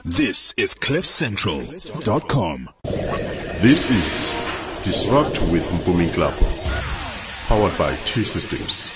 This is CliffCentral.com. This is Disrupt with Mpumi Nklapo, powered by T-Systems.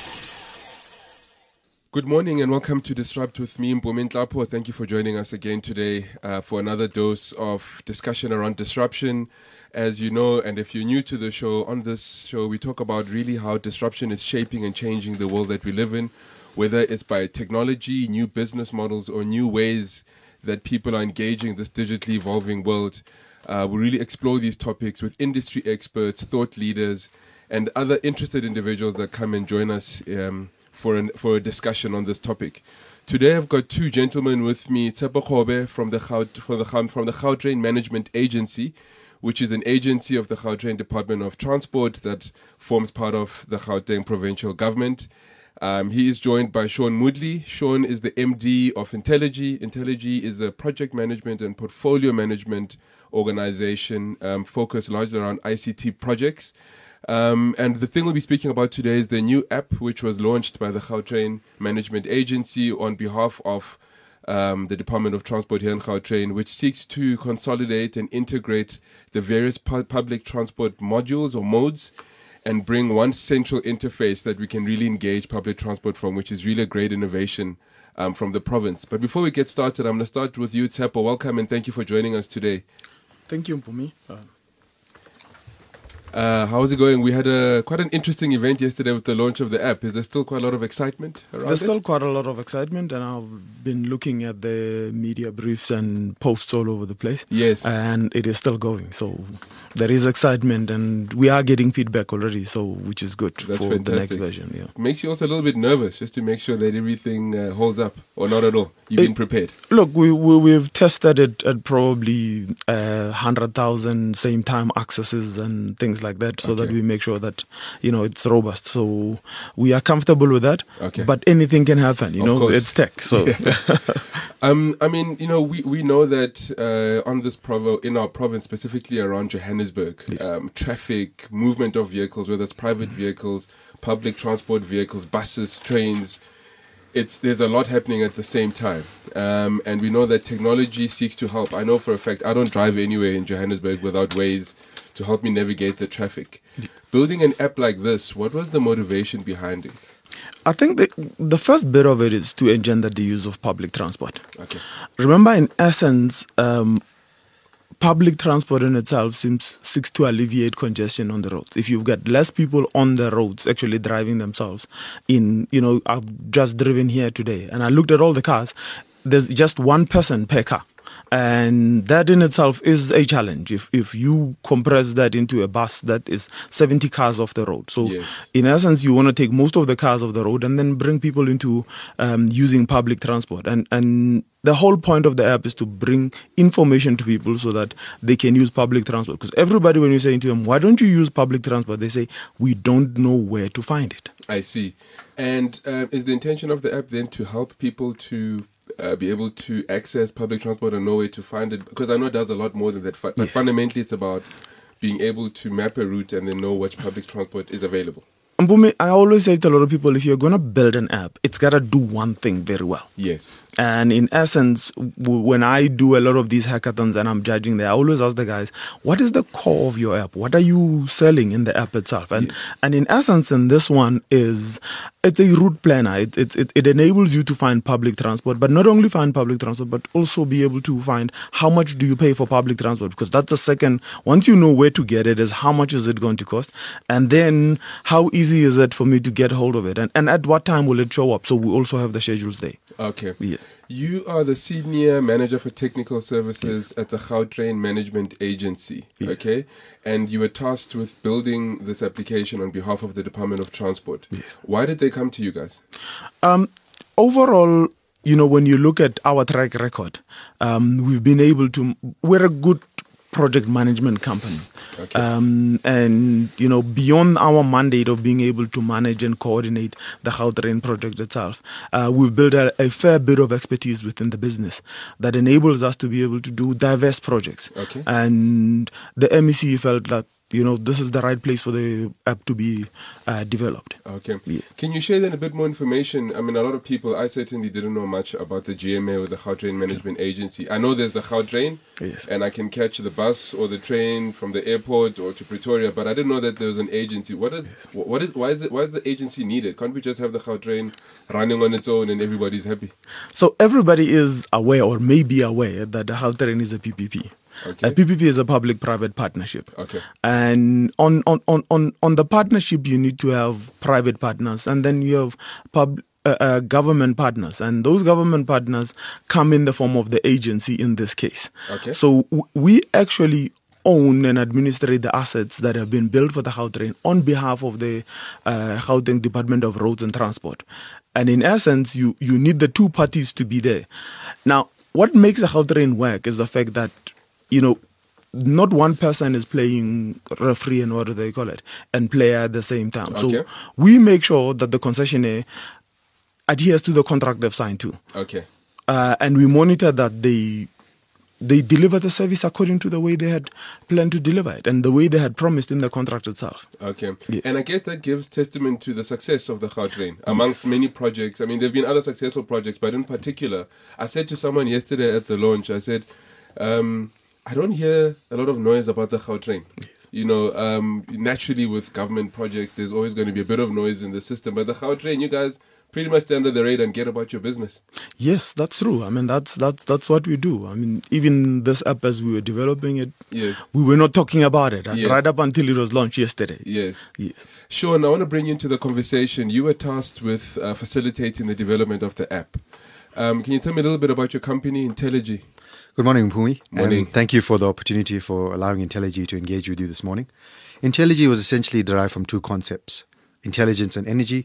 Good morning and welcome to Disrupt with me, Mpumi Nklapo. Thank you for joining us again today for another dose of discussion around disruption. As you know, and if you're new to the show, on this show we talk about really how disruption is shaping and changing the world that we live in, whether it's by technology, new business models, or new ways that people are engaging this digitally evolving world. We really explore these topics with industry experts, thought leaders, and other interested individuals that come and join us for a discussion on this topic. Today I've got two gentlemen with me, Tshepo Kgobe from the Gautrain Management Agency, which is an agency of the Gautrain Department of Transport that forms part of the Gauteng provincial government. He is joined by Sean Moodley. Sean is the MD of Intelligy. Intelligy is a project management and portfolio management organization focused largely around ICT projects. And the thing we'll be speaking about today is the new app which was launched by the Gautrain Management Agency on behalf of the Department of Transport here in Gautrain, which seeks to consolidate and integrate the various public transport modules or modes and bring one central interface that we can really engage public transport from, which is really a great innovation from the province. But before we get started, I'm going to start with you, Tshepo. Welcome and thank you for joining us today. Thank you, Mpumi. How's it going? We had quite an interesting event yesterday with the launch of the app. Is there still quite a lot of excitement around There's still quite a lot of excitement, and I've been looking at the media briefs and posts all over the place. Yes. And it is still going. So there is excitement, and we are getting feedback already, so which is good. That's for fantastic. The next version. Yeah. Makes you also a little bit nervous just to make sure that everything holds up, or not at all. You've been prepared. Look, we've tested it at probably 100,000 same time accesses and things like that, so that we make sure that it's robust. So we are comfortable with that. Okay. But anything can happen. Course. It's tech. So I mean, we know that on this in our province, specifically around Johannesburg, traffic, movement of vehicles, whether it's private vehicles, public transport vehicles, buses, trains, there's a lot happening at the same time. And we know that technology seeks to help. I know for a fact I don't drive anywhere in Johannesburg without Waze to help me navigate the traffic. Building an app like this, what was the motivation behind it? I think the first bit of it is to engender the use of public transport. Okay. Remember, in essence, public transport in itself seeks to alleviate congestion on the roads. If you've got less people on the roads actually driving themselves I've just driven here today and I looked at all the cars, there's just one person per car. And that in itself is a challenge. If you compress that into a bus, that is 70 cars off the road. So yes. In essence, you want to take most of the cars off the road and then bring people into using public transport. And the whole point of the app is to bring information to people so that they can use public transport. Because everybody, when you're saying to them, why don't you use public transport? They say, we don't know where to find it. I see. And is the intention of the app then to help people to be able to access public transport and know where to find it? Because I know it does a lot more than that. But Yes. fundamentally, it's about being able to map a route and then know which public transport is available. Mpumi, I always say to a lot of people, if you're going to build an app, it's got to do one thing very well. Yes. And in essence, when I do a lot of these hackathons and I'm judging there, I always ask the guys, what is the core of your app? What are you selling in the app itself? And in essence, in this one it's a route planner. It enables you to find public transport, but not only find public transport, but also be able to find how much do you pay for public transport? Because that's the second, once you know where to get it, is how much is it going to cost? And then how easy is it for me to get hold of it? And at what time will it show up? So we also have the schedules there. Okay. Yeah. You are the Senior Manager for Technical Services at the Gautrain Management Agency, okay? And you were tasked with building this application on behalf of the Department of Transport. Yes. Why did they come to you guys? Overall, when you look at our track record, we've been able to, we're a good project management company. Okay. And, beyond our mandate of being able to manage and coordinate the Gautrain project itself, we've built a fair bit of expertise within the business that enables us to be able to do diverse projects. Okay. And the MEC felt that this is the right place for the app to be developed. Okay. Yes. Can you share then a bit more information? I mean, a lot of people, I certainly didn't know much about the GMA or the Gautrain Management Agency. I know there's the Gautrain, Yes. and I can catch the bus or the train from the airport or to Pretoria, but I didn't know that there was an agency. Why is the agency needed? Can't we just have the Gautrain running on its own and everybody's happy? So everybody is aware or may be aware that the Gautrain is a PPP. Okay. A PPP is a public-private partnership. Okay. And on the partnership, you need to have private partners, and then you have government partners, and those government partners come in the form of the agency in this case. Okay. So we actually own and administrate the assets that have been built for the Gautrain on behalf of the Gauteng Department of Roads and Transport. And in essence, you need the two parties to be there. Now, what makes the Gautrain work is the fact that not one person is playing referee and what do they call it, and player at the same time. Okay. So we make sure that the concessionaire adheres to the contract they've signed to. Okay. And we monitor that they deliver the service according to the way they had planned to deliver it and the way they had promised in the contract itself. Okay. Yes. And I guess that gives testament to the success of the Gautrain amongst many projects. I mean, there have been other successful projects, but in particular, I said to someone yesterday at the launch, I said, I don't hear a lot of noise about the Gautrain. Naturally with government projects, there's always going to be a bit of noise in the system. But the Gautrain, you guys pretty much stay under the radar and get about your business. Yes, that's true. I mean, that's what we do. I mean, even this app, as we were developing it, Yes. we were not talking about it Yes. right up until it was launched yesterday. Yes. Yes. Sean, I want to bring you into the conversation. You were tasked with facilitating the development of the app. Can you tell me a little bit about your company, Intelligy? Good morning, Mpumi. Morning. And thank you for the opportunity for allowing Intelligy to engage with you this morning. Intelligy was essentially derived from two concepts, intelligence and energy.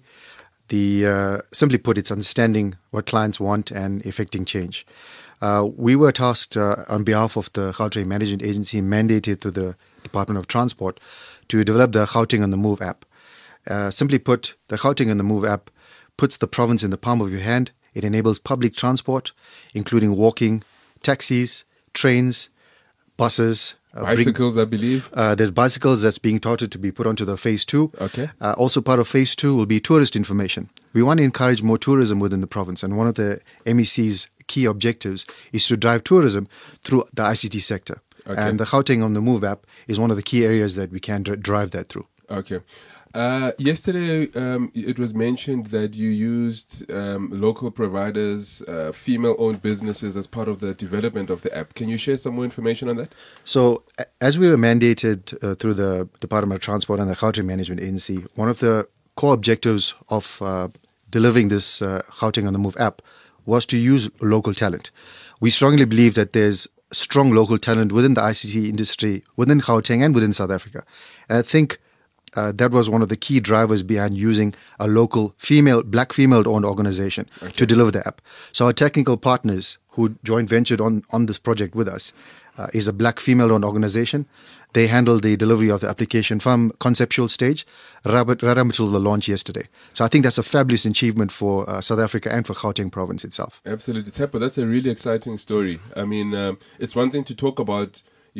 Simply put, it's understanding what clients want and effecting change. We were tasked on behalf of the Gautrain Management Agency, mandated to the Department of Transport, to develop the Gauteng on the Move app. Simply put, the Gauteng on the Move app puts the province in the palm of your hand. It enables public transport, including walking, taxis, trains, buses. Bicycles, I believe. There's bicycles that's being touted to be put onto the phase 2. Okay. Also part of phase 2 will be tourist information. We want to encourage more tourism within the province, and one of the MEC's key objectives is to drive tourism through the ICT sector. Okay. And the Gauteng on the Move app is one of the key areas that we can drive that through. Okay. Yesterday, it was mentioned that you used local providers, female-owned businesses as part of the development of the app. Can you share some more information on that? So, as we were mandated through the Department of Transport and the Gauteng Management Agency, one of the core objectives of delivering this Gauteng on the Move app was to use local talent. We strongly believe that there's strong local talent within the ICT industry, within Gauteng and within South Africa. And I think that was one of the key drivers behind using a local black female-owned organization to deliver the app. So our technical partners who joint ventured on this project with us is a black female-owned organization. They handled the delivery of the application from conceptual stage right up until the launch yesterday. So I think that's a fabulous achievement for South Africa and for Gauteng province itself. Absolutely. Teppo, that's a really exciting story. I mean, it's one thing to talk about,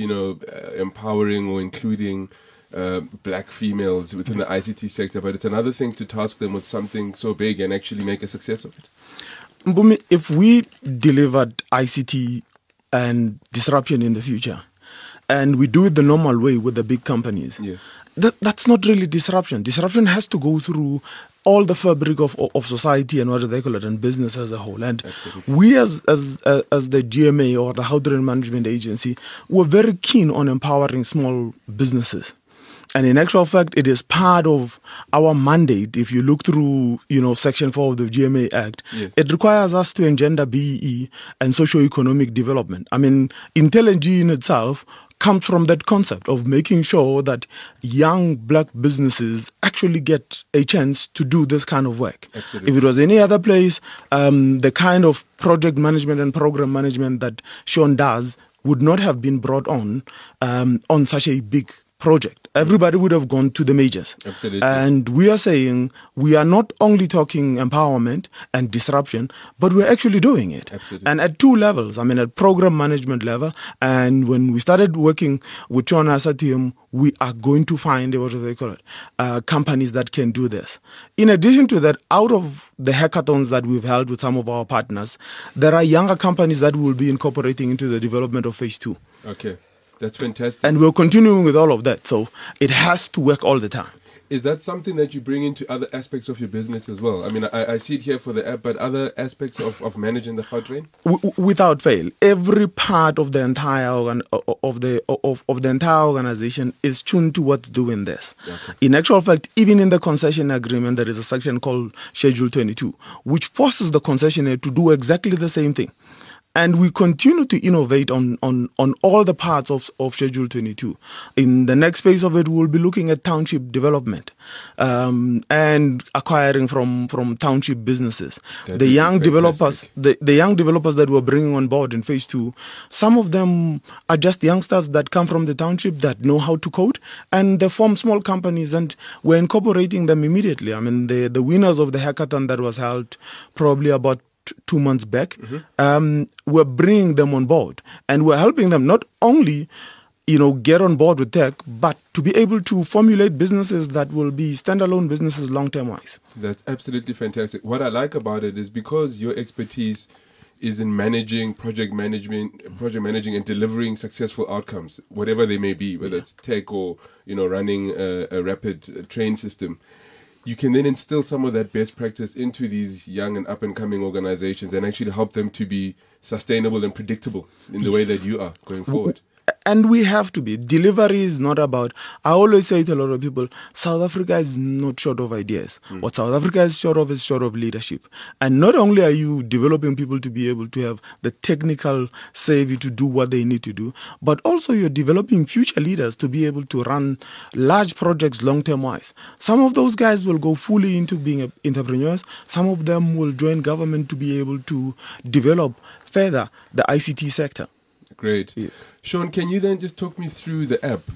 empowering or including black females within the ICT sector, but it's another thing to task them with something so big and actually make a success of it. Mpumi, if we delivered ICT and disruption in the future, and we do it the normal way with the big companies, Yes. that's not really disruption. Disruption has to go through all the fabric of society and what they call it, and business as a whole. And Absolutely. we as the GMA or the Gautrain Management Agency, we're very keen on empowering small businesses. And in actual fact, it is part of our mandate. If you look through, Section 4 of the GMA Act, Yes. it requires us to engender BEE and socio-economic development. I mean, Intelligy in itself comes from that concept of making sure that young black businesses actually get a chance to do this kind of work. Absolutely. If it was any other place, the kind of project management and program management that Sean does would not have been brought on such a big project, everybody would have gone to the majors. Absolutely. And we are saying we are not only talking empowerment and disruption, but we're actually doing it. Absolutely. And at two levels. I mean, at program management level. And when we started working with John, I said to him, we are going to find, what do they call it, companies that can do this. In addition to that, out of the hackathons that we've held with some of our partners, there are younger companies that will be incorporating into the development of phase 2. Okay. That's fantastic. And we're continuing with all of that. So it has to work all the time. Is that something that you bring into other aspects of your business as well? I mean, I see it here for the app, but other aspects of managing the Gautrain? Without fail, every part of the entire of the entire organization is tuned towards doing this. Okay. In actual fact, even in the concession agreement, there is a section called Schedule 22, which forces the concessionaire to do exactly the same thing. And we continue to innovate on all the parts of Schedule 22. In the next phase of it, we'll be looking at township development and acquiring from township businesses. The young developers that we're bringing on board in phase 2, some of them are just youngsters that come from the township that know how to code, and they form small companies, and we're incorporating them immediately. I mean, the winners of the hackathon that was held probably about 2 months back, we're bringing them on board, and we're helping them not only, get on board with tech, but to be able to formulate businesses that will be standalone businesses long-term wise. That's absolutely fantastic. What I like about it is because your expertise is in project managing and delivering successful outcomes, whatever they may be, whether it's tech or, running a rapid train system. You can then instill some of that best practice into these young and up-and-coming organizations and actually help them to be sustainable and predictable in the way that you are going forward. And we have to be. Delivery is not about, I always say to a lot of people, South Africa is not short of ideas. What South Africa is short of leadership. And not only are you developing people to be able to have the technical savvy to do what they need to do, but also you're developing future leaders to be able to run large projects long-term wise. Some of those guys will go fully into being entrepreneurs. Some of them will join government to be able to develop further the ICT sector. Great. Yeah. Sean, can you then just talk me through the app?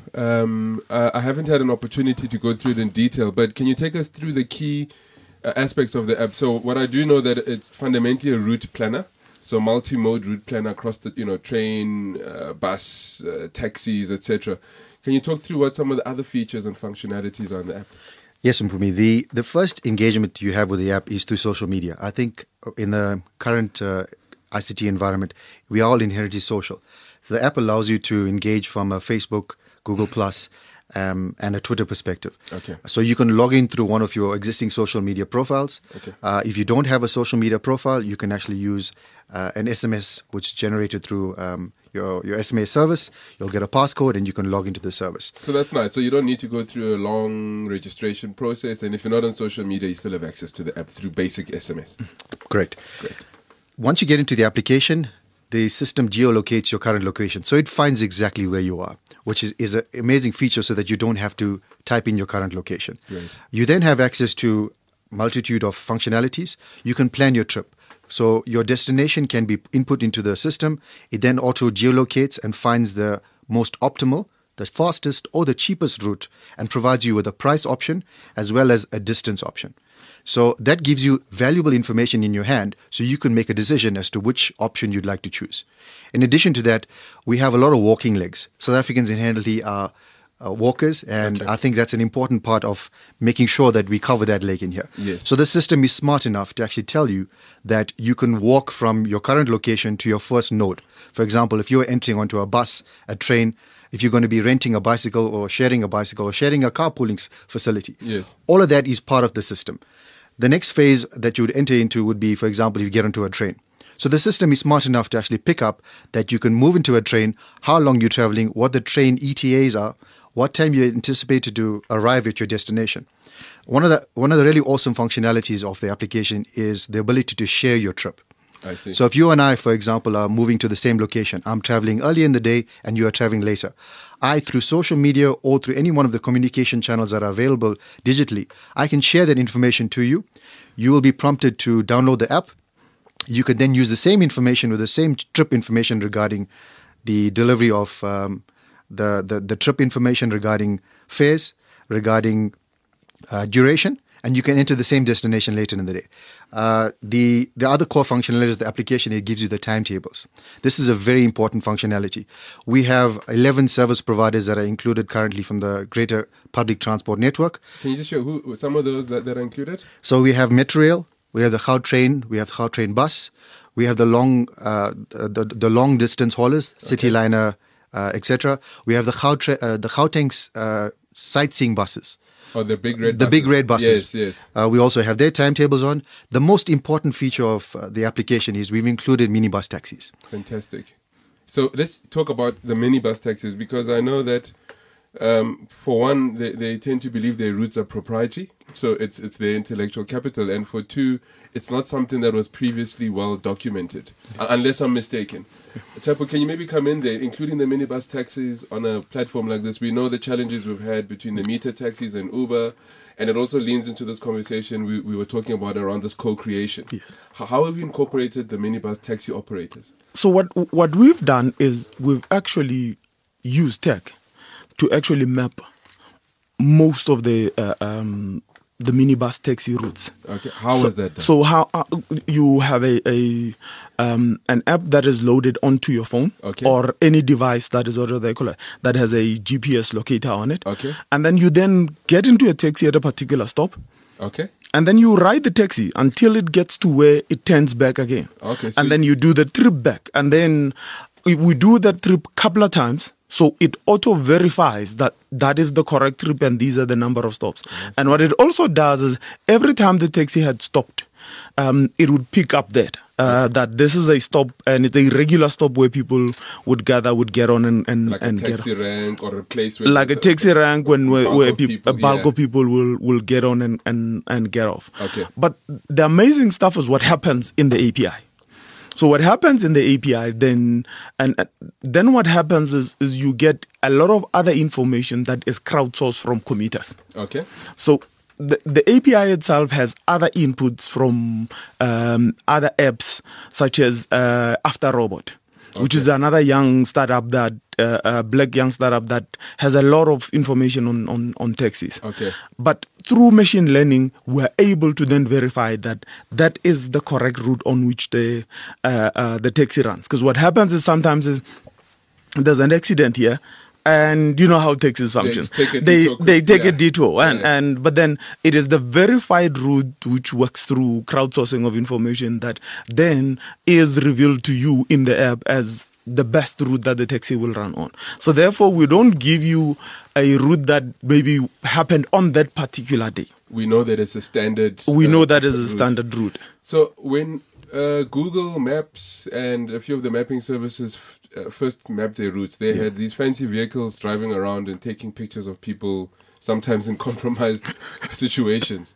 I haven't had an opportunity to go through it in detail, but can you take us through the key aspects of the app? So what I do know that it's fundamentally a route planner, so multi-mode route planner across the train, bus, taxis, etc. Can you talk through what some of the other features and functionalities are in the app? Yes, Mpumi. The first engagement you have with the app is through social media. I think in the current ICT environment, we are all inherently social. So the app allows you to engage from a Facebook, Google Plus, and a Twitter perspective. Okay. So you can log in through one of your existing social media profiles. Okay. If you don't have a social media profile, you can actually use an SMS which is generated through your SMS service. You'll get a passcode and you can log into the service. So that's nice. So you don't need to go through a long registration process, and if you're not on social media, you still have access to the app through basic SMS. Correct. Great. Once you get into the application, the system geolocates your current location. So it finds exactly where you are, which is an amazing feature so that you don't have to type in your current location. Right. You then have access to multitude of functionalities. You can plan your trip. So your destination can be input into the system. It then auto geolocates and finds the most optimal, the fastest or the cheapest route, and provides you with a price option as well as a distance option. So that gives you valuable information in your hand so you can make a decision as to which option you'd like to choose. In addition to that, we have a lot of walking legs. South Africans inherently are walkers, and Okay. I think that's an important part of making sure that we cover that leg in here. Yes. So the system is smart enough to actually tell you that you can walk from your current location to your first node. For example, if you're entering onto a bus, a train, if you're going to be renting a bicycle or sharing a carpooling facility. Yes. All of that is part of the system. The next phase that you would enter into would be, for example, if you get onto a train. So the system is smart enough to actually pick up that you can move into a train, how long you're traveling, what the train ETAs are, what time you anticipate to arrive at your destination. One of the really awesome functionalities of the application is the ability to share your trip. I see. So if you and I, for example, are moving to the same location, I'm traveling early in the day and you are traveling later. I, through social media or through any one of the communication channels that are available digitally, I can share that information to you. You will be prompted to download the app. You can then use the same information with the same trip information regarding the delivery of the trip information regarding fares, regarding duration, and you can enter the same destination later in the day. The other core functionality is the application. It gives you the timetables. This is a very important functionality. We have 11 service providers that are included currently from the Greater Public Transport Network. Can you just show who some of those that are included? So we have Metrorail, we have the Gautrain, we have the Gautrain bus, we have the long distance haulers, Cityliner, etc. We have the Gauteng sightseeing buses. Oh, the big red buses. The big red buses. Yes. We also have their timetables on. The most important feature of the application is we've included minibus taxis. Fantastic. So let's talk about the minibus taxis, because I know that for one, they tend to believe their routes are proprietary, so it's their intellectual capital, and for two, it's not something that was previously well documented, unless I'm mistaken. Tsepo, can you maybe come in there, including the minibus taxis on a platform like this? We know the challenges we've had between the meter taxis and Uber, and it also leans into this conversation we were talking about around this co-creation. Yes. How have you incorporated the minibus taxi operators? So what we've done is we've actually used tech to actually map most of the minibus taxi routes. Okay, how was that done? So how you have an app that is loaded onto your phone, Okay. or any device that is that has a GPS locator on it. Okay. And then you then get into a taxi at a particular stop, Okay. and then you ride the taxi until it gets to where it turns back again. Okay, so and then you do the trip back, and then we do that trip a couple of times. So it auto verifies that that is the correct trip and these are the number of stops. Yes. And what it also does is every time the taxi had stopped, it would pick up that this is a stop and it's a regular stop where people would gather, would get on and like and a get taxi rank or a place where like a taxi rank where a bulk yeah. of people will get on and get off. Okay. But the amazing stuff is what happens in the API. So what happens in the API then what happens is you get a lot of other information that is crowdsourced from commuters. Okay. So the API itself has other inputs from other apps such as AfterRobot, which is another young startup that black young startup that has a lot of information on taxis. Okay. But through machine learning, we're able to then verify that that is the correct route on which the taxi runs. Because what happens is sometimes there's an accident here. And you know how taxis function. They take a detour, but then it is the verified route which works through crowdsourcing of information that then is revealed to you in the app as the best route that the taxi will run on. So therefore, we don't give you a route that maybe happened on that particular day. We know that it's a standard. We know that is a standard route. So when Google Maps and a few of the mapping services first mapped their routes, they had these fancy vehicles driving around and taking pictures of people, sometimes in compromised situations.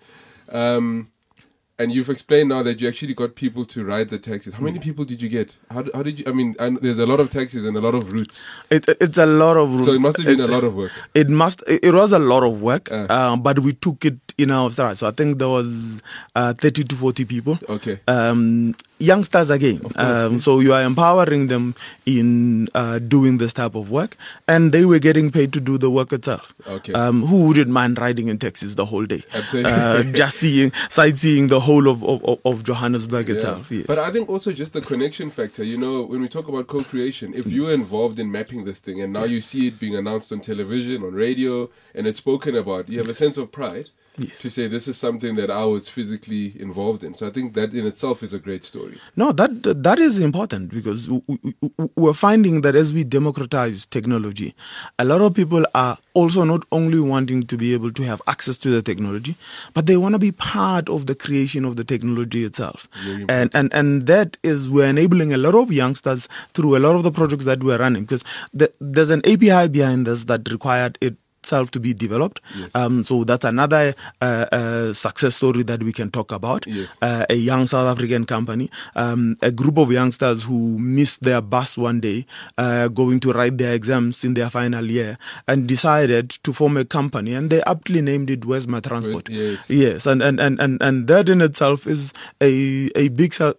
And you've explained now that you actually got people to ride the taxis. How many people did you get? How did you? I mean, there's a lot of taxis and a lot of routes. It's a lot of routes. So it must have been a lot of work. It was a lot of work, but we took it in our stride. So I think there was 30 to 40 people. Okay. Youngsters again. So you are empowering them in doing this type of work, and they were getting paid to do the work itself. Okay. Who wouldn't mind riding in taxis the whole day? Absolutely. Just sightseeing the whole of Johannesburg itself. Yes. But I think also just the connection factor. You know, when we talk about co-creation, if you're involved in mapping this thing and now you see it being announced on television, on radio, and it's spoken about, you have a sense of pride. Yes. To say this is something that I was physically involved in. So I think that in itself is a great story. No, that is important because we're finding that as we democratize technology, a lot of people are also not only wanting to be able to have access to the technology, but they want to be part of the creation of the technology itself. And that is, we're enabling a lot of youngsters through a lot of the projects that we're running, because there's an API behind this that required it itself to be developed. Yes. So that's another success story that we can talk about. Yes. A young South African company, a group of youngsters who missed their bus one day, going to write their exams in their final year, and decided to form a company, and they aptly named it Where's My Transport. Yes. And that in itself is a big South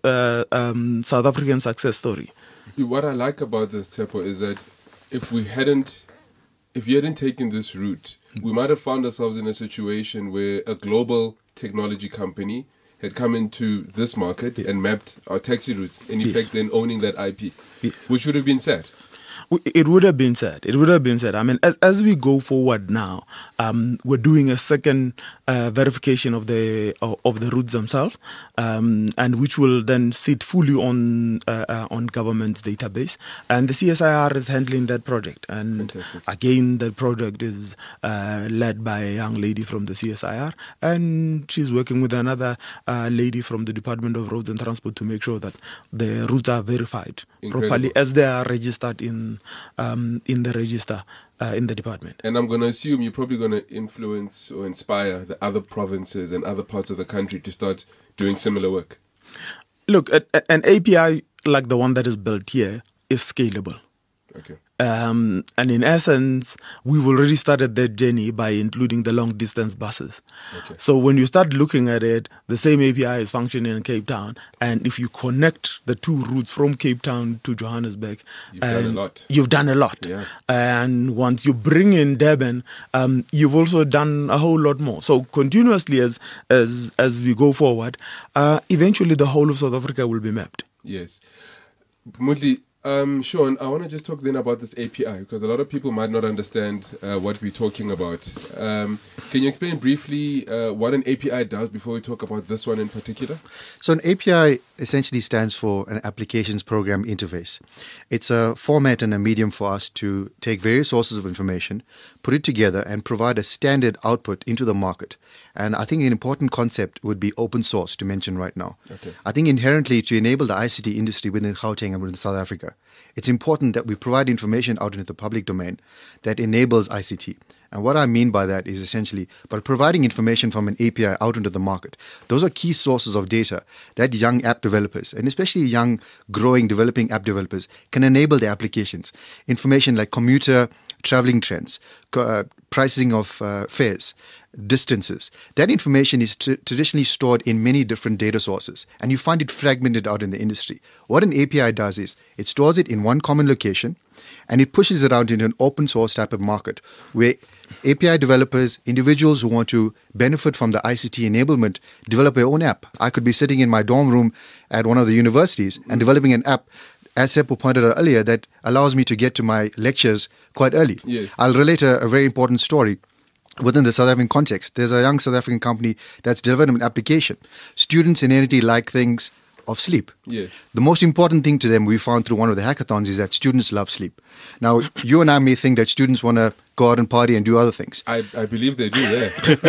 African success story. What I like about this, Tsepo, is that if we hadn't if you hadn't taken this route, we might have found ourselves in a situation where a global technology company had come into this market and mapped our taxi routes, in effect then owning that IP, which would have been sad. It would have been sad. It would have been sad. I mean, as we go forward now, we're doing a second verification of the routes themselves, and which will then sit fully on government's database. And the CSIR is handling that project. And again, the project is led by a young lady from the CSIR, and she's working with another lady from the Department of Roads and Transport to make sure that the routes are verified properly as they are registered in the register in the department. And I'm going to assume you're probably going to influence or inspire the other provinces and other parts of the country to start doing similar work. Look, an API like the one that is built here is scalable. Okay. And in essence, we've already started that journey by including the long distance buses. Okay. So when you start looking at it, the same API is functioning in Cape Town. And if you connect the two routes from Cape Town to Johannesburg, you've done a lot. You've done a lot. Yeah. And once you bring in Durban, you've also done a whole lot more. So continuously as we go forward, eventually the whole of South Africa will be mapped. Yes. Mutli, Sean, I want to just talk then about this API because a lot of people might not understand what we're talking about. Can you explain briefly what an API does before we talk about this one in particular? So an API essentially stands for an Applications Program Interface. It's a format and a medium for us to take various sources of information, put it together and provide a standard output into the market. And I think an important concept would be open source to mention right now. Okay. I think inherently to enable the ICT industry within Gauteng and within South Africa, it's important that we provide information out into the public domain that enables ICT. And what I mean by that is essentially by providing information from an API out into the market. Those are key sources of data that young app developers, and especially young, growing, developing app developers, can enable their applications. Information like commuter traveling trends, pricing of fares, distances. That information is traditionally stored in many different data sources, and you find it fragmented out in the industry. What an API does is it stores it in one common location, and it pushes it out into an open source type of market where API developers, individuals who want to benefit from the ICT enablement, develop their own app. I could be sitting in my dorm room at one of the universities and developing an app, as Seppo pointed out earlier, that allows me to get to my lectures quite early. Yes. I'll relate a very important story. Within the South African context, there's a young South African company that's developed an application. Students inherently like things of sleep. Yes. The most important thing to them we found through one of the hackathons is that students love sleep. Now, you and I may think that students want to go out and party and do other things. I believe they do, yeah.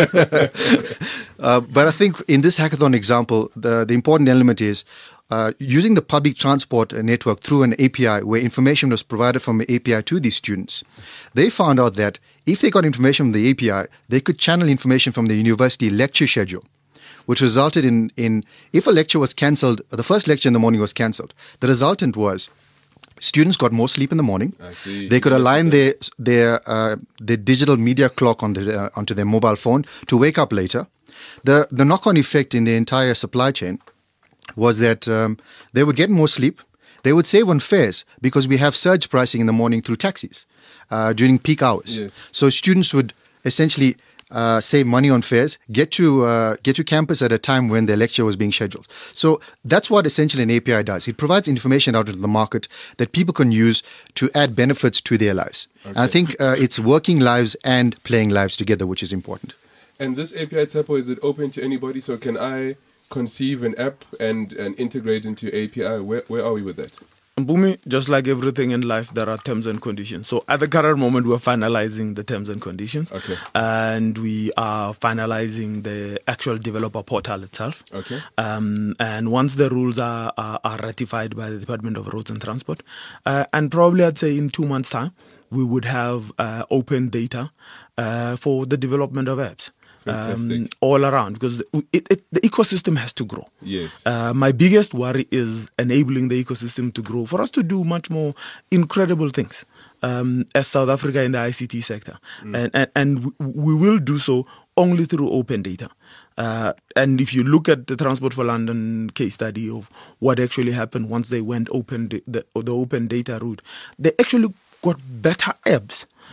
But I think in this hackathon example, the important element is using the public transport network through an API where information was provided from an API to these students. They found out that if they got information from the API, they could channel information from the university lecture schedule, which resulted in if a lecture was cancelled, the first lecture in the morning was cancelled, the resultant was students got more sleep in the morning. I see. They could align their digital media clock onto their mobile phone to wake up later. The knock-on effect in the entire supply chain was that they would get more sleep. They would save on fares because we have surge pricing in the morning through taxis during peak hours. Yes. So students would essentially save money on fares, get to campus at a time when their lecture was being scheduled. So that's what essentially an API does. It provides information out into the market that people can use to add benefits to their lives. Okay. And I think it's working lives and playing lives together, which is important. And this API, Tsepo, is it open to anybody? So can I conceive an app and integrate into API? Where are we with that? Mpumi, just like everything in life, there are terms and conditions. So at the current moment, we're finalizing the terms and conditions. Okay. And we are finalizing the actual developer portal itself. Okay. And once the rules are ratified by the Department of Roads and Transport, and probably I'd say in 2 months' time, we would have open data for the development of apps. All around, because the ecosystem has to grow. Yes. My biggest worry is enabling the ecosystem to grow for us to do much more incredible things as South Africa in the ICT sector. And we will do so only through open data. And if you look at the Transport for London case study of what actually happened once they went open, the open data route, they actually got better apps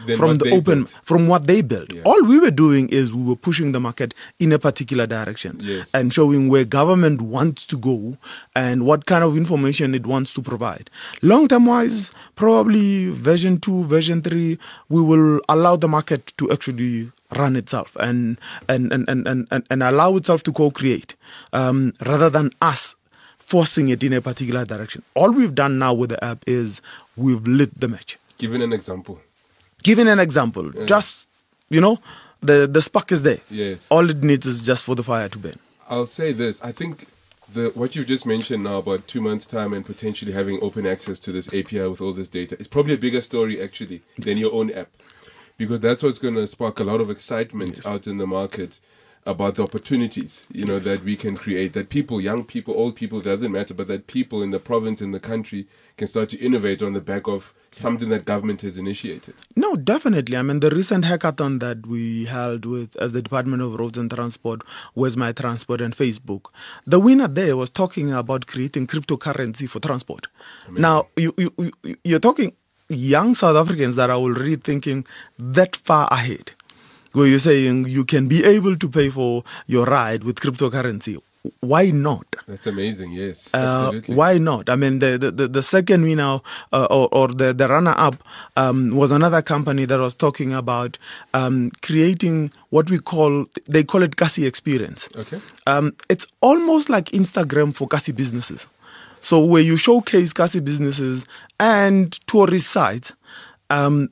Than from what the they open, built. from what they built. Yeah. All we were doing is we were pushing the market in a particular direction Yes. and showing where government wants to go and what kind of information it wants to provide. Long term wise, probably version 2, version 3, we will allow the market to actually run itself and allow itself to co-create rather than us forcing it in a particular direction. All we've done now with the app is we've lit the match. Given an example. Giving an example, just, the spark is there. Yes. All it needs is just for the fire to burn. I'll say this. I think what you just mentioned now about 2 months' time and potentially having open access to this API with all this data is probably a bigger story actually than your own app. Because that's what's going to spark a lot of excitement out in the market about the opportunities, that we can create, that people, young people, old people, doesn't matter, but that people in the province, in the country, can start to innovate on the back of something that government has initiated. No, definitely. I mean, the recent hackathon that we held as the Department of Roads and Transport, Where's My Transport, and Facebook, the winner there was talking about creating cryptocurrency for transport. Amazing. Now, you're talking young South Africans that are already thinking that far ahead, where you're saying you can be able to pay for your ride with cryptocurrency. Why not? That's amazing. Yes, absolutely. Why not? I mean, the second winner or the runner-up was another company that was talking about creating what they call it Kasi Experience. Okay. It's almost like Instagram for Kasi businesses. So where you showcase Kasi businesses and tourist sites on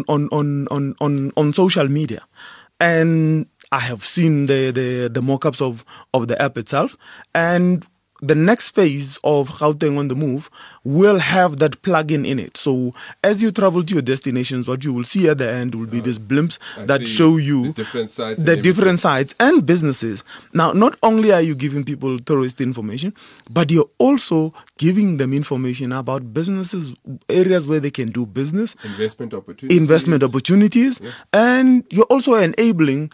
social media. And I have seen the mock-ups of the app itself, and the next phase of Gauteng on the Move will have that plugin in it. So as you travel to your destinations, what you will see at the end will be these blimps that show you the different sites and businesses. Now, not only are you giving people tourist information, but you're also giving them information about businesses, areas where they can do business, investment opportunities, yeah. And you're also enabling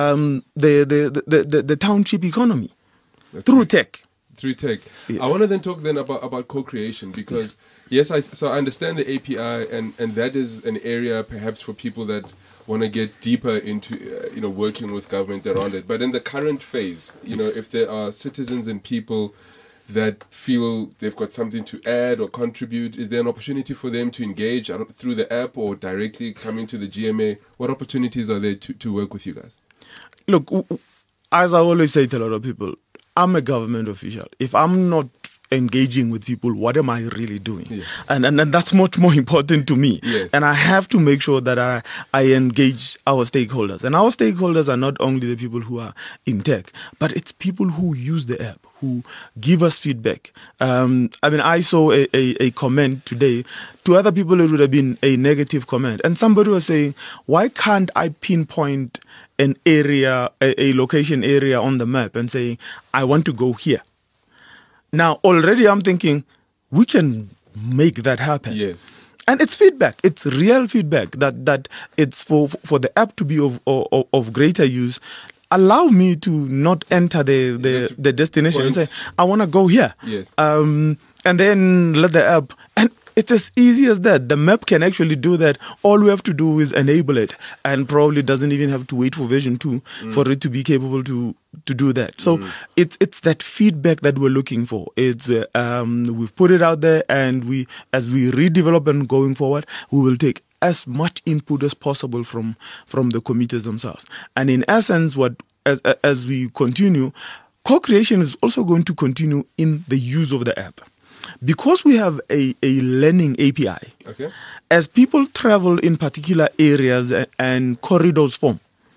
the township economy through tech. Through tech. Yes. I want to then talk then about co-creation because, yes, I understand the API and that is an area perhaps for people that want to get deeper into, working with government around it. But in the current phase, if there are citizens and people that feel they've got something to add or contribute, is there an opportunity for them to engage through the app or directly coming to the GMA? What opportunities are there to work with you guys? Look, as I always say to a lot of people, I'm a government official. If I'm not engaging with people, what am I really doing? Yeah. And that's much more important to me. Yes. And I have to make sure that I engage our stakeholders. And our stakeholders are not only the people who are in tech, but it's people who use the app, who give us feedback. I saw a comment today. To other people, it would have been a negative comment. And somebody was saying, why can't I pinpoint an area, a location area on the map and saying, I want to go here? Now, already I'm thinking, we can make that happen. Yes. And it's feedback. It's real feedback that it's for the app to be of greater use. Allow me to not enter the destination and say, I want to go here. Yes. And then let the app... And it's as easy as that. The map can actually do that. All we have to do is enable it, and probably doesn't even have to wait for version 2 for it to be capable to do that. So it's that feedback that we're looking for. It's we've put it out there, and as we redevelop and going forward, we will take as much input as possible from the committees themselves. And in essence, as we continue, co-creation is also going to continue in the use of the app. Because we have a learning API, okay. As people travel in particular areas and corridors form,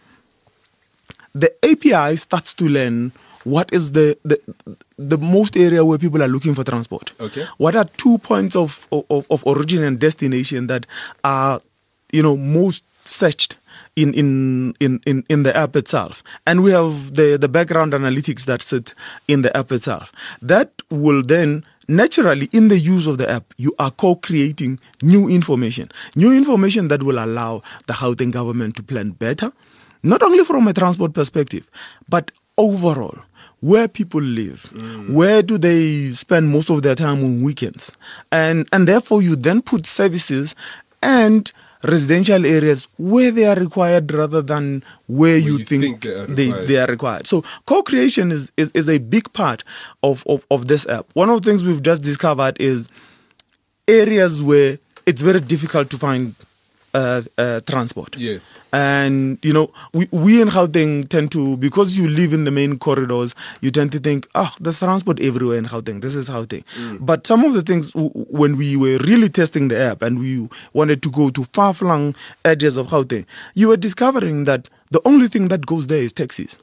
the API starts to learn what is the most area where people are looking for transport. Okay. What are 2 points of origin and destination that are, most searched in the app itself. And we have the background analytics that sit in the app itself. That will then naturally, in the use of the app, you are co-creating new information that will allow the Gauteng government to plan better, not only from a transport perspective, but overall, where people live, where do they spend most of their time on weekends, and therefore you then put services and residential areas where they are required rather than where you think they are required. So co-creation is a big part of this app. One of the things we've just discovered is areas where it's very difficult to find transport. Yes. And, we in Gauteng tend to, because you live in the main corridors, you tend to think, there's transport everywhere in Gauteng. This is Gauteng. But some of the things, when we were really testing the app and we wanted to go to far-flung edges of Gauteng, you were discovering that the only thing that goes there is taxis.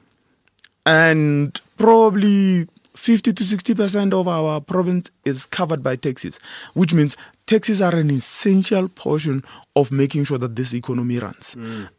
And probably 50 to 60% of our province is covered by taxis, which means taxis are an essential portion of making sure that this economy runs.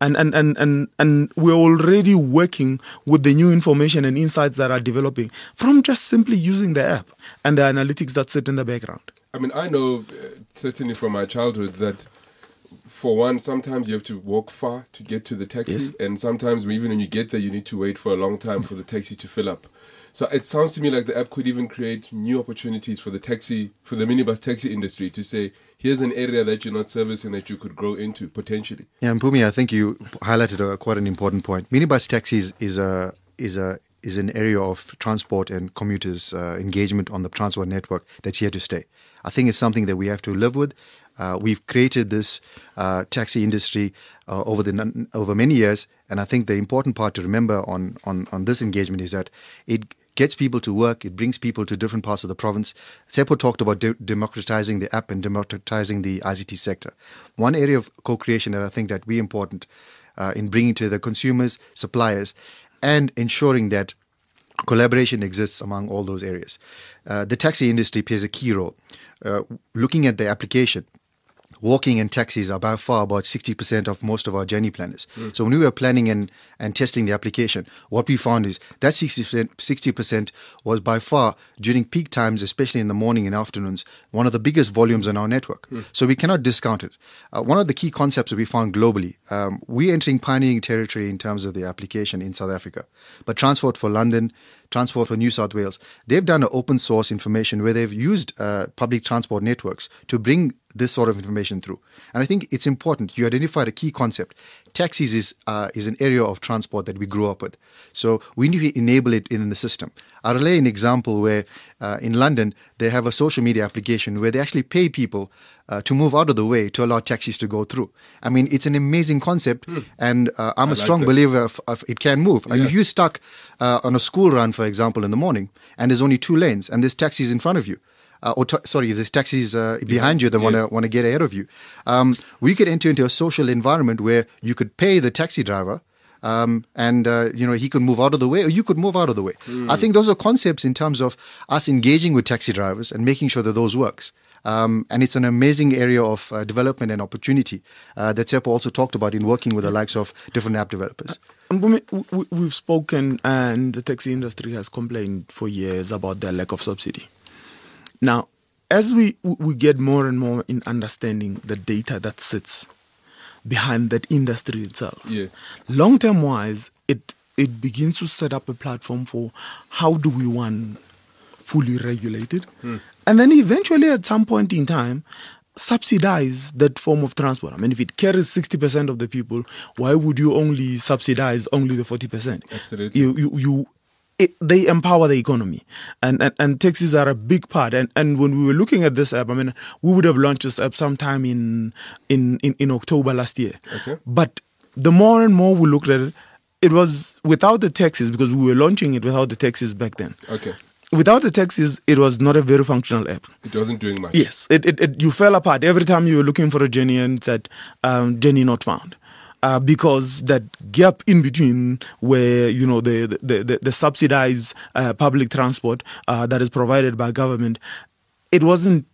And we're already working with the new information and insights that are developing from just simply using the app and the analytics that sit in the background. I mean, I know certainly from my childhood that for one, sometimes you have to walk far to get to the taxi. Yes. And sometimes even when you get there, you need to wait for a long time for the taxi to fill up. So it sounds to me like the app could even create new opportunities for the minibus taxi industry to say, here's an area that you're not servicing that you could grow into potentially. Yeah, Mpumi, I think you highlighted quite an important point. Minibus taxis is an area of transport and commuters' engagement on the transport network that's here to stay. I think it's something that we have to live with. We've created this taxi industry over many years, and I think the important part to remember on this engagement is that it gets people to work, it brings people to different parts of the province. Seppo talked about democratizing the app and democratizing the ICT sector. One area of co-creation that I think that we're important in bringing to the consumers, suppliers, and ensuring that collaboration exists among all those areas. The taxi industry plays a key role. Looking at the application, walking and taxis are by far about 60% of most of our journey planners. So when we were planning and testing the application, what we found is that 60% was by far, during peak times, especially in the morning and afternoons, one of the biggest volumes on our network. So we cannot discount it. One of the key concepts that we found globally, we're entering pioneering territory in terms of the application in South Africa. But Transport for London, Transport for New South Wales, they've done an open source information where they've used public transport networks to bring this sort of information through. And I think it's important. You identified a key concept. Taxis is an area of transport that we grew up with. So we need to enable it in the system. I'll relay an example where in London, they have a social media application where they actually pay people to move out of the way to allow taxis to go through. I mean, it's an amazing concept, and I'm a strong believer of it can move. Yeah. And if you're stuck on a school run, for example, in the morning, and there's only 2 lanes, and there's taxis in front of you, there's taxis behind you that want to get ahead of you. We could enter into a social environment where you could pay the taxi driver, and he could move out of the way, or you could move out of the way. I think those are concepts in terms of us engaging with taxi drivers and making sure that those works. And it's an amazing area of development and opportunity that Seppo also talked about in working with the likes of different app developers. We've spoken, and the taxi industry has complained for years about their lack of subsidy. Now, as we get more and more in understanding the data that sits behind that industry itself, yes, long-term wise, it begins to set up a platform for how do we want fully regulated, and then eventually at some point in time, subsidize that form of transport. I mean, if it carries 60% of the people, why would you only subsidize only the 40%? Absolutely. They empower the economy, and taxis are a big part. And when we were looking at this app, I mean, we would have launched this app sometime in October last year. Okay. But the more and more we looked at it, it was without the taxis, because we were launching it without the taxis back then. Okay. Without the taxis, it was not a very functional app. It wasn't doing much. Yes, you fell apart every time you were looking for a journey and it said journey not found. Because that gap in between where, the subsidized public transport that is provided by government, it wasn't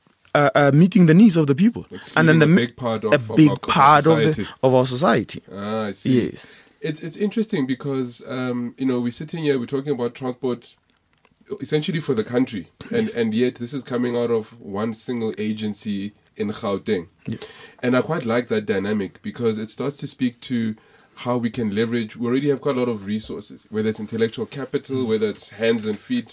meeting the needs of the people. And then a big part of our society. I see. Yes. It's interesting because, we're sitting here, we're talking about transport essentially for the country. And yet this is coming out of one single agency in Gauteng. Yeah. And I quite like that dynamic because it starts to speak to how we can leverage. We already have quite a lot of resources, whether it's intellectual capital, whether it's hands and feet.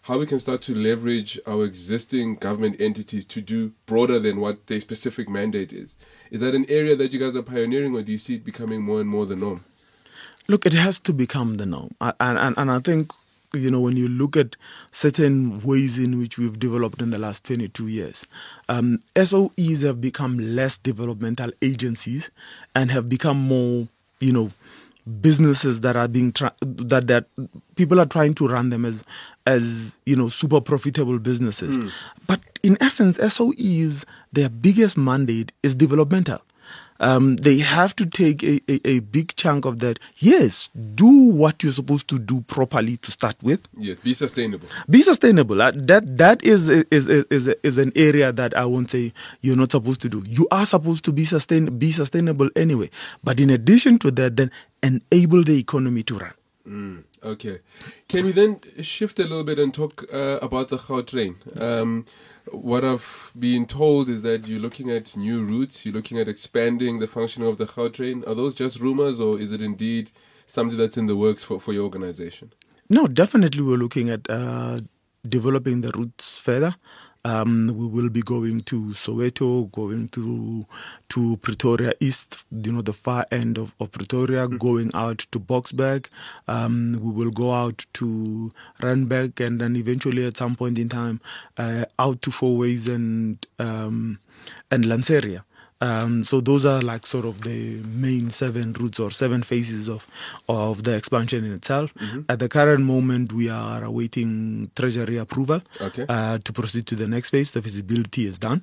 how we can start to leverage our existing government entities to do broader than what their specific mandate is. Is that an area that you guys are pioneering, or do you see it becoming more and more the norm? Look, it has to become the norm. And I think, when you look at certain ways in which we've developed in the last 22 years, SOEs have become less developmental agencies and have become more, businesses that are being that people are trying to run them as super profitable businesses. But in essence, SOEs, their biggest mandate is developmental. They have to take a big chunk of that. Yes, do what you're supposed to do properly to start with. Yes, be sustainable. Be sustainable. That is an area that I won't say you're not supposed to do. You are supposed to be sustainable anyway. But in addition to that, then enable the economy to run. Okay. Can we then shift a little bit and talk about the Gautrain? What I've been told is that you're looking at new routes, you're looking at expanding the functioning of the Gautrain. Are those just rumors, or is it indeed something that's in the works for your organization? No, definitely we're looking at developing the routes further. We will be going to Soweto, going to Pretoria East, the far end of Pretoria, going out to Boksburg. We will go out to Randburg, and then eventually at some point in time out to Fourways and Lanseria. So those are like sort of the main 7 routes or 7 phases of the expansion in itself. At the current moment, we are awaiting Treasury approval to proceed to the next phase. The feasibility is done.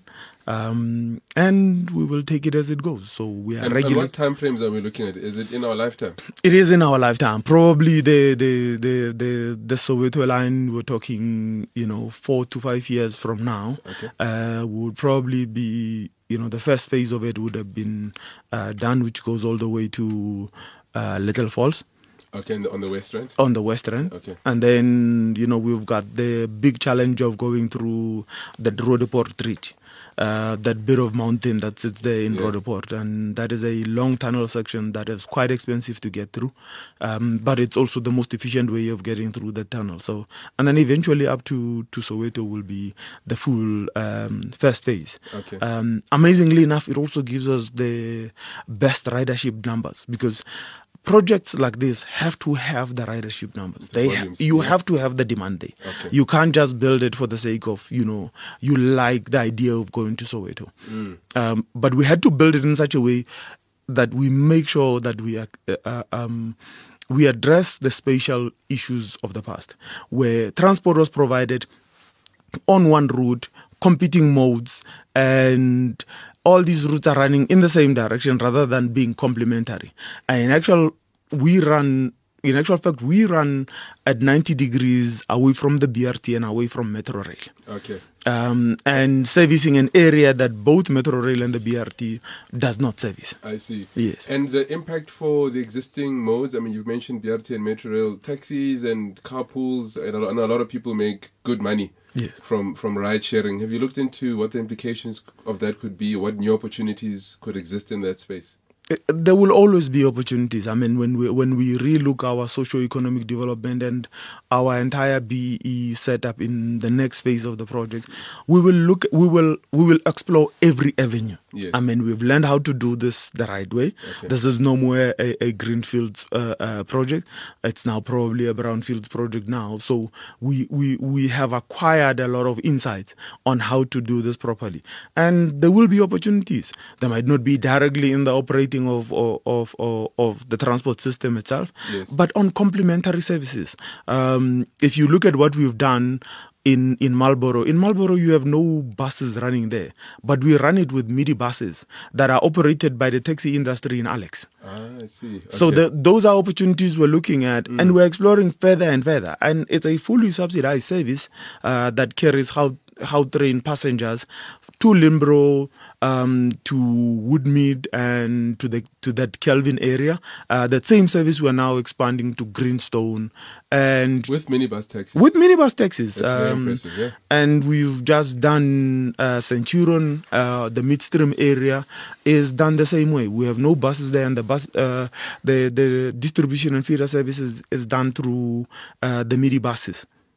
And we will take it as it goes. So we are regular. And what time frames are we looking at? Is it in our lifetime? It is in our lifetime. Probably the Soweto line, we're talking 4 to 5 years from now. Would probably be the first phase of it would have been done, which goes all the way to Little Falls. Okay, on the west end? On the west end. Okay. And then, we've got the big challenge of going through the Roodepoort Ridge. That bit of mountain that sits there in Roodepoort, and that is a long tunnel section that is quite expensive to get through, but it's also the most efficient way of getting through the tunnel. So, and then eventually up to Soweto will be the full first phase. Amazingly enough, it also gives us the best ridership numbers, because projects like this have to have the ridership numbers. You have to have the demand there. You can't just build it for the sake of, you like the idea of going to Soweto. But we had to build it in such a way that we make sure that we address the spatial issues of the past, where transport was provided on one route, competing modes, and all these routes are running in the same direction rather than being complementary. And in actual fact, we run at 90 degrees away from the BRT and away from Metro Rail. And servicing an area that both Metro Rail and the BRT does not service. I see. Yes. And the impact for the existing modes, I mean, you've mentioned BRT and Metro Rail, taxis and carpools, and a lot of people make good money. From ride sharing. Have you looked into what the implications of that could be? What new opportunities could exist in that space? There will always be opportunities. I mean, when we relook our socio-economic development and our entire BE setup in the next phase of the project, we will explore every avenue. I mean, we've learned how to do this the right way. This is no more a greenfields project. It's now probably a brownfields project now. So we have acquired a lot of insights on how to do this properly, and there will be opportunities. There might not be directly in the operating of the transport system itself, but on complementary services. If you look at what we've done in Marlborough you have no buses running there, but we run it with midi buses that are operated by the taxi industry in Alex. I see. So those are opportunities we're looking at, and we're exploring further and further. And it's a fully subsidized service that carries Gautrain passengers to Limbro, to Woodmead, and to that Kelvin area. That same service we're now expanding to Greenstone, and with minibus taxis. That's very impressive, yeah. And we've just done Centurion, the midstream area is done the same way. We have no buses there, and the distribution and feeder services is done through the midi buses.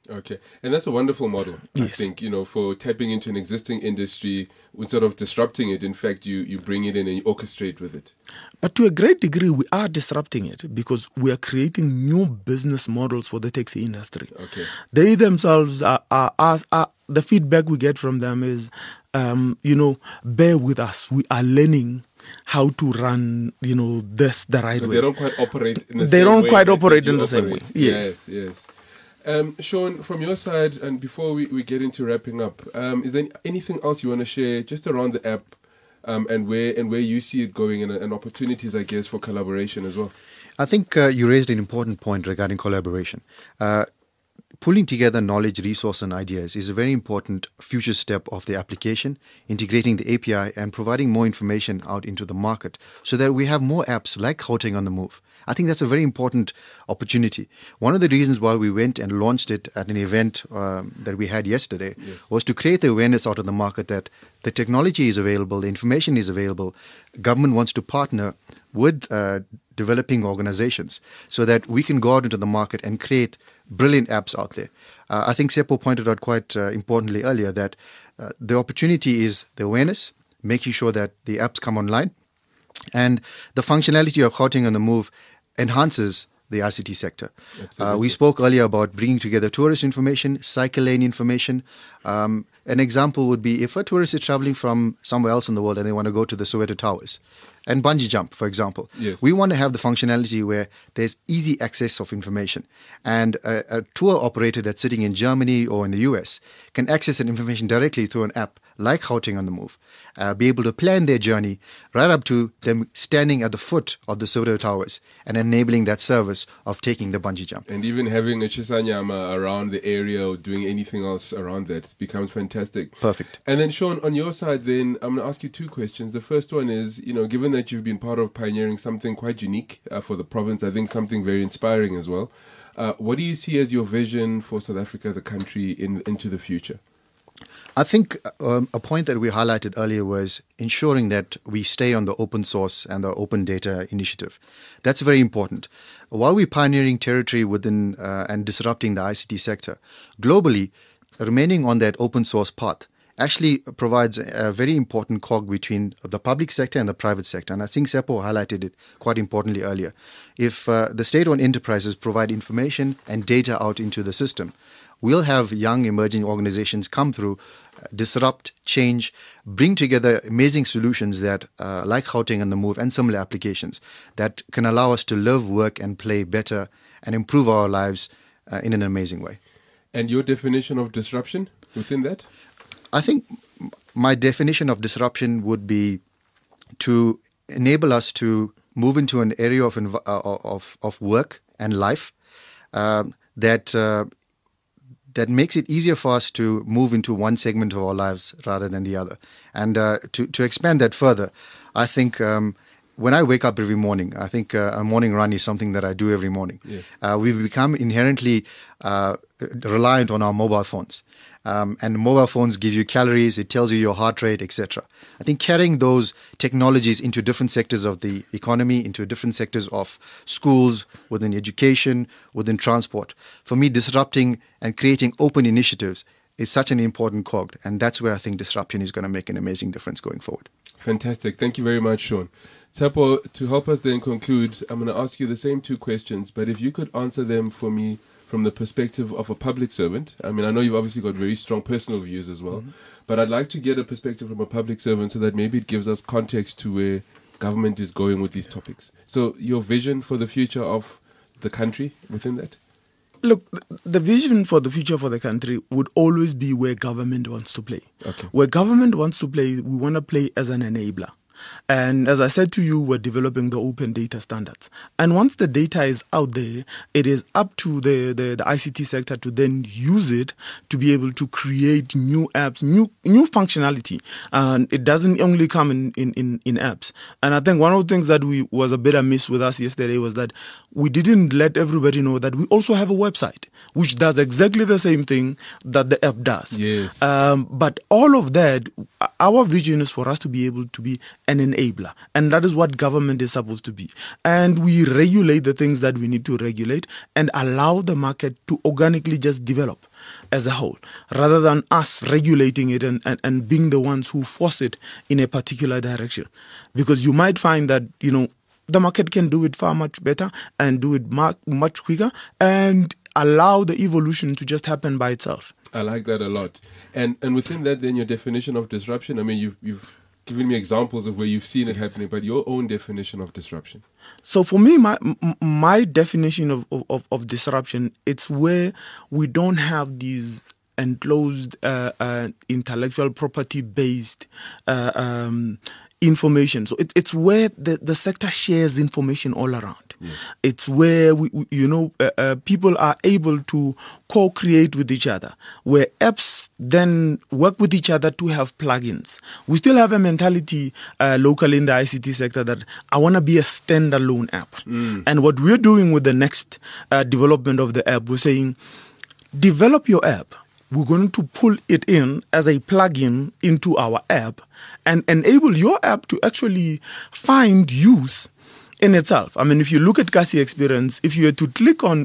Okay, and that's a wonderful model, I Yes. think, for tapping into an existing industry instead of disrupting it. In fact, you bring it in and you orchestrate with it. But to a great degree, we are disrupting it because we are creating new business models for the taxi industry. Okay. They themselves are the feedback we get from them is, bear with us. We are learning how to run, this the right But way. they don't quite operate in the They same don't way quite that operate you in the same operate. way. Yes. Yes. Sean, from your side, and before we get into wrapping up, is there anything else you want to share just around the app, and where you see it going, and opportunities, I guess, for collaboration as well? I think you raised an important point regarding collaboration. Pulling together knowledge, resource, and ideas is a very important future step of the application, integrating the API and providing more information out into the market so that we have more apps like Gauteng on the Move. I think that's a very important opportunity. One of the reasons why we went and launched it at an event that we had yesterday was to create the awareness out of the market that the technology is available, the information is available. Government wants to partner with developing organizations so that we can go out into the market and create brilliant apps out there. I think Seppo pointed out quite importantly earlier that the opportunity is the awareness, making sure that the apps come online, and the functionality of Gauteng on the Move enhances the ICT sector. We spoke earlier about bringing together tourist information, cycle lane information. An example would be if a tourist is traveling from somewhere else in the world and they want to go to the Soweto Towers and bungee jump, for example. Yes. We want to have the functionality where there's easy access of information. And a tour operator that's sitting in Germany or in the US can access that information directly through an app like Gauteng on the Move, be able to plan their journey right up to them standing at the foot of the Soweto Towers and enabling that service of taking the bungee jump. And even having a Chisanyama around the area or doing anything else around that becomes fantastic. Perfect. And then, Sean, on your side, then, I'm going to ask you two questions. The first one is, given that you've been part of pioneering something quite unique for the province, I think something very inspiring as well. What do you see as your vision for South Africa, the country, into the future? I think a point that we highlighted earlier was ensuring that we stay on the open source and the open data initiative. That's very important. While we're pioneering territory within and disrupting the ICT sector, globally, remaining on that open source path actually provides a very important cog between the public sector and the private sector. And I think Seppo highlighted it quite importantly earlier. If the state-owned enterprises provide information and data out into the system, we'll have young emerging organizations come through, disrupt, change, bring together amazing solutions that, like Gauteng on the Move and similar applications, that can allow us to live, work, and play better and improve our lives in an amazing way. And your definition of disruption within that? I think my definition of disruption would be to enable us to move into an area of work and life that makes it easier for us to move into one segment of our lives rather than the other. And to expand that further, I think when I wake up every morning, I think a morning run is something that I do every morning. Yeah. We've become inherently reliant on our mobile phones. And mobile phones give you calories, it tells you your heart rate, etc. I think carrying those technologies into different sectors of the economy, into different sectors of schools, within education, within transport, for me, disrupting and creating open initiatives is such an important cog. And that's where I think disruption is going to make an amazing difference going forward. Fantastic. Thank you very much, Sean. Seppo, to help us then conclude, I'm going to ask you the same two questions, but if you could answer them for me from the perspective of a public servant. I mean, I know you've obviously got very strong personal views as well, but I'd like to get a perspective from a public servant so that maybe it gives us context to where government is going with these topics. So your vision for the future of the country within that? Look, the vision for the future for the country would always be where government wants to play. Okay. Where government wants to play, we want to play as an enabler. And as I said to you, we're developing the open data standards. And once the data is out there, it is up to the ICT sector to then use it to be able to create new apps, new functionality. And it doesn't only come in apps. And I think one of the things that was a bit amiss with us yesterday was that we didn't let everybody know that we also have a website, which does exactly the same thing that the app does. Yes. But all of that, our vision is for us to be able to be an enabler. And that is what government is supposed to be. And we regulate the things that we need to regulate and allow the market to organically just develop as a whole, rather than us regulating it and being the ones who force it in a particular direction. Because you might find that, the market can do it far much better and do it much quicker and allow the evolution to just happen by itself. I like that a lot. And within that, then, your definition of disruption, I mean, you've given me examples of where you've seen it happening, but your own definition of disruption. So for me, my definition of disruption, it's where we don't have these enclosed intellectual property-based information. So it's where the sector shares information all around. Yes. It's where people are able to co-create with each other, where apps then work with each other to have plugins. We still have a mentality locally in the ICT sector that I want to be a standalone app. And what we're doing with the next development of the app, we're saying, develop your app. We're going to pull it in as a plugin into our app and enable your app to actually find use in itself. I mean, if you look at Kasi Experience, if you were to click on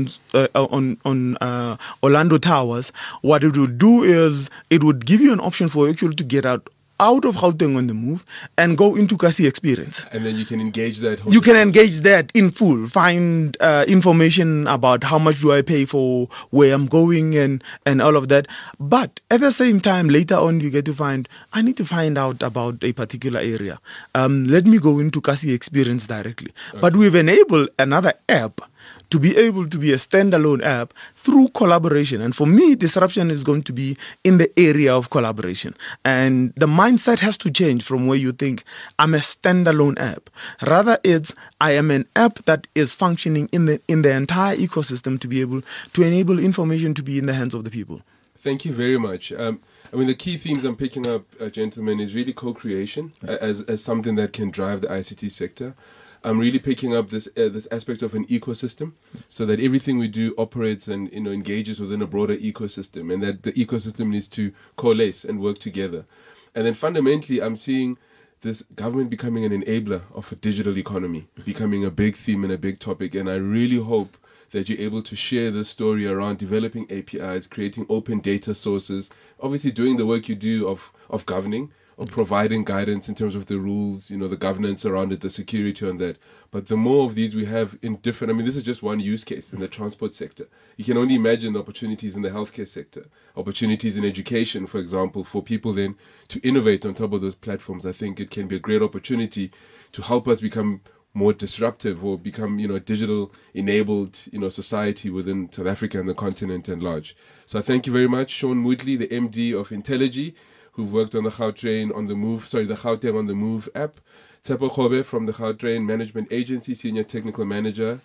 Orlando Towers, what it would do is it would give you an option for you actually to get out of Gauteng on the Move and go into Kasi Experience. And then you can engage that. You can engage that in full. Find information about how much do I pay for where I'm going and all of that. But at the same time, later on, you get to find, I need to find out about a particular area. Let me go into Kasi Experience directly. Okay. But we've enabled another app to be able to be a standalone app through collaboration. And for me, disruption is going to be in the area of collaboration. And the mindset has to change from where you think, I'm a standalone app. Rather, it's, I am an app that is functioning in the entire ecosystem to be able to enable information to be in the hands of the people. Thank you very much. I mean, the key themes I'm picking up, gentlemen, is really co-creation as something that can drive the ICT sector. I'm really picking up this aspect of an ecosystem, so that everything we do operates and engages within a broader ecosystem, and that the ecosystem needs to coalesce and work together. And then fundamentally, I'm seeing this government becoming an enabler of a digital economy, becoming a big theme and a big topic. And I really hope that you're able to share this story around developing APIs, creating open data sources, obviously doing the work you do of governing, of providing guidance in terms of the rules, the governance around it, the security on that. But the more of these we have in different, I mean, this is just one use case in the transport sector. You can only imagine the opportunities in the healthcare sector, opportunities in education, for example, for people then to innovate on top of those platforms. I think it can be a great opportunity to help us become more disruptive or become, a digital enabled, society within South Africa and the continent at large. So I thank you very much, Sean Moodley, the MD of Intelligy, who've worked on the Gautrain on the Move, the Gauteng on the Move app. Tshepo Khobe from the Gautrain Management Agency, Senior Manager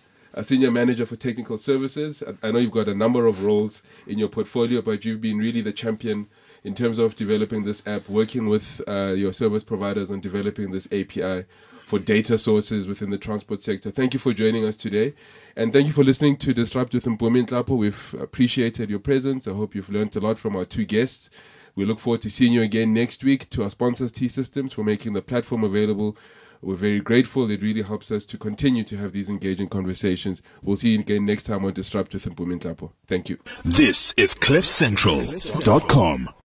for Technical Services. I know you've got a number of roles in your portfolio, but you've been really the champion in terms of developing this app, working with your service providers on developing this API for data sources within the transport sector. Thank you for joining us today. And thank you for listening to Disrupt with Mpumi Nhlapo. We've appreciated your presence. I hope you've learned a lot from our two guests. We look forward to seeing you again next week. To our sponsors, T-Systems, for making the platform available. We're very grateful. It really helps us to continue to have these engaging conversations. We'll see you again next time on Disrupt with Mpumi Nhlapo. Thank you. This is CliffCentral.com.